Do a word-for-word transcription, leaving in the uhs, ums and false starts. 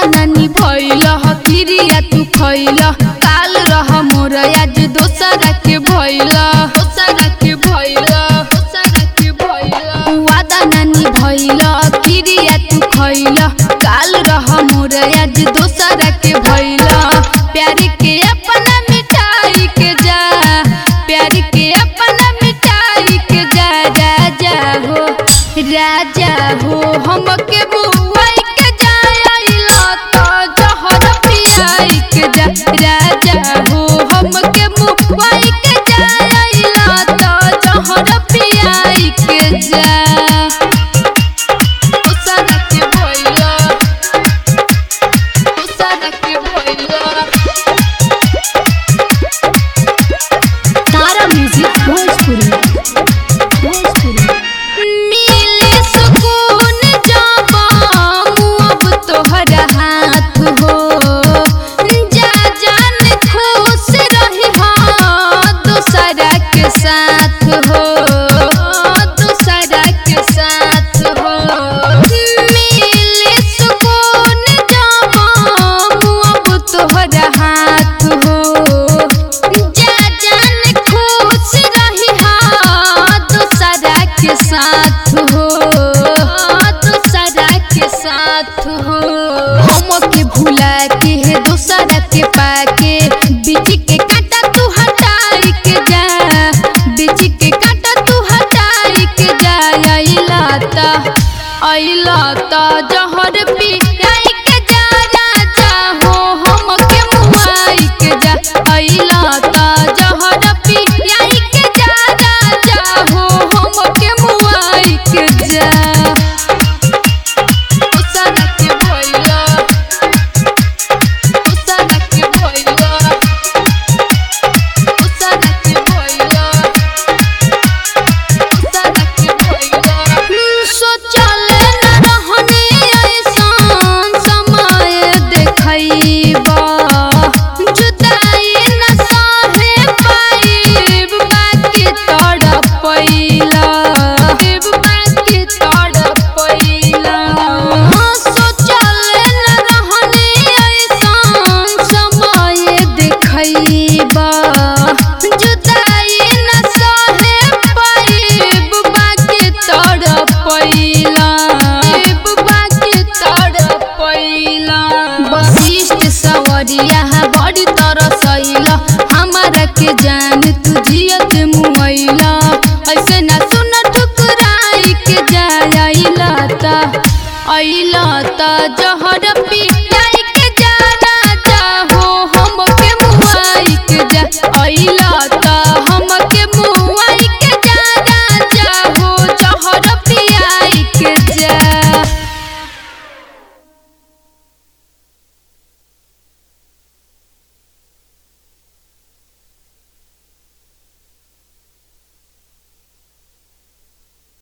नानी भइल किरिया तू खइल काल रह मोर आज दोसरा के भइल दोसरा के भइल दोसरा के भइल वादा नानी भइल किरिया तू खइल काल रह मोर आज दोसरा के भइल प्यार के अपना मिटाई के जा प्यार के अपना मिटाई के जा राजा हो राजा हो हमके बुआई के जाइला तो जहर पियाई के जा राजा हो हमके बुआई के जाइला तो जहर पियाई के जा दोसरा के भइला दोसरा के भइला तारा म्यूजिक भोजपुरी भोजपुरी मिले सुकून जब अब तोहरा हाथ हो जा जान खुश रही दूसरा के साथ हो दूसरा के साथ हो मिले सुकून जब अब तोहरा हाथ हो जा जान खुश रही दूसरा के साथ हो दूसरा के साथ हो हमके भुला के है दूसरा के पाके बीच के काटा तू हटाई के जा बीच के काटा तू हटाई के जा आइला ता आइला ता जहर पियाई के जा राजा हो हमके मुआई के जा आइला ता जहर पियाई के जा राजा हो हमके मुआई के जा दोसरा के भइला दोसरा के भइला दोसरा के भइला दोसरा के भइला सोचल न रहनी ऐसन समय देखइबा जुदाई न सहे पाइब बाकी तड़पइला बाकी तड़पइला सोचल न रहनी ऐसन समय देखइबा जुदाई न सहे पाइब बाकी तड़पइला बाकी तड़पइला वशिष्ठ सवरिया